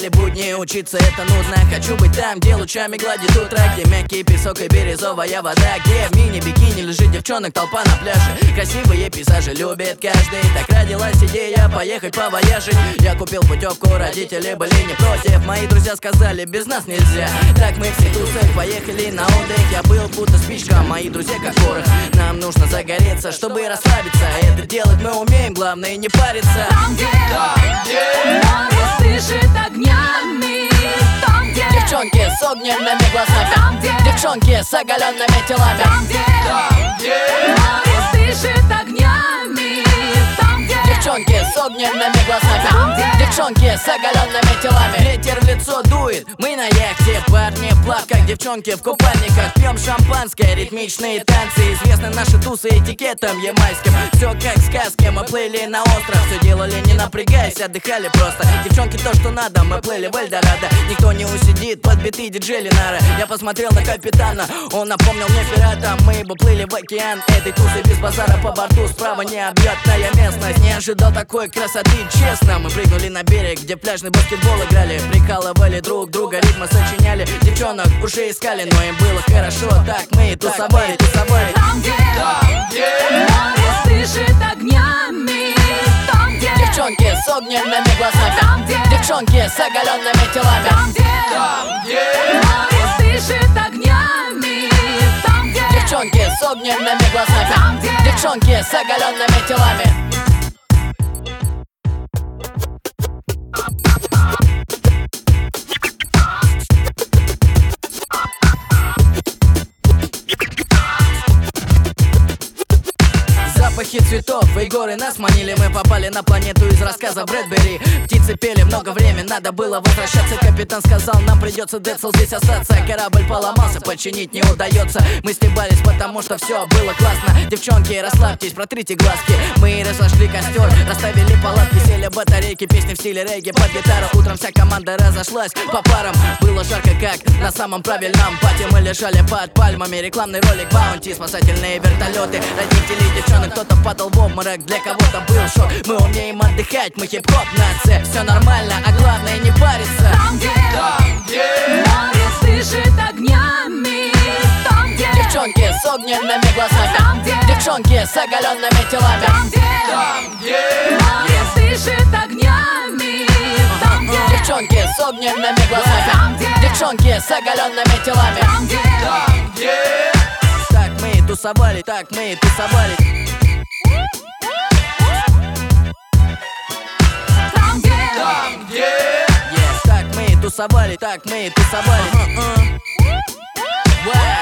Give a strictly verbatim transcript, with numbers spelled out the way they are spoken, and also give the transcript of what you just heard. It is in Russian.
будни, учиться это нудно. Хочу быть там, где лучами гладит утро, где мягкий песок и бирюзовая вода, где в мини-бикини лежит девчонок толпа на пляже. Красивые пейзажи любит каждый. Так родилась идея поехать повояжить. Я купил путевку, родители были не против. Мои друзья сказали, без нас нельзя. Так мы все тусы поехали на отдых. Я был будто спичка, мои друзья как порох. Нам нужно загореться, чтобы расслабиться. Это делать мы умеем, главное не париться. Там, где, где море дышит огнями. Там, где девчонки с огненными глазами. Там, где девчонки с оголенными телами. Там, где, Там, где море дышит огнями. Там, где девчонки с огненными глазами. Там, где девчонки с оголенными телами. Ветер в лицо дует, мы на яхте. Парни в плавках, девчонки в купальниках. Пьем шампанское, ритмичные танцы. Известны наши тусы этикетом ямайским. Все как в сказке, мы плыли на остров. Все делали не напрягаясь, отдыхали просто. Девчонки то, что надо, мы плыли в Эльдорадо. Никто не усидит под биты диджей Ленара. Я посмотрел на капитана, он напомнил мне пирата. Мы бы плыли в океан этой тусы без базара по борту. Справа необъятная местность, не ожидал такой красоты, честно. Мы прыгнули на берег, где пляжный баскетбол играли. Прикалывали друг друга, ритмы сочиняли. Девчонок уже искали, но им было хорошо. Так мы и тусовали, тусовали. Там, где, Там, где море дышит огнями. Там, где девчонки с огненными глазами. Там, где девчонки с оголенными телами. Там, где Там, где море дышит огнями. Там, где девчонки с огненными глазами. Там, где девчонки с оголенными телами. Запахи цветов и горы нас манили. Мы попали на планету из рассказа Брэдбери. Птицы пели много времени, надо было возвращаться. Капитан сказал, нам придется, Децл, здесь остаться. Корабль поломался, починить не удается. Мы стебались, потому что все было классно. Девчонки, расслабьтесь, протрите глазки. Мы разожгли костер, расставили палатки, сели батарейки, песни в стиле регги под гитару. Утром вся команда разошлась по парам. Было жарко, как на самом правильном пати. Мы лежали под пальмами, рекламный ролик Баунти, спасательные вертолеты, родители девчонок. Кто-то падал в обморок, для кого-то был шок. Мы умеем отдыхать, мы хип-хоп нация. Все нормально, а главное не париться. Там, где Там, где море дышит огнями. Там, где девчонки с огненными глазами. Там, где девчонки с оголенными телами. Там, где Там, где море дышит огнями. Там, где девчонки с огненными глазами. Там, где девчонки с оголенными телами. Там, где Там, где Так мы и тусовали, так мы и тусовали. Там, где Там, где Yeah, так мы и тусовали, так мы и тусовали. Uh-uh. Wow.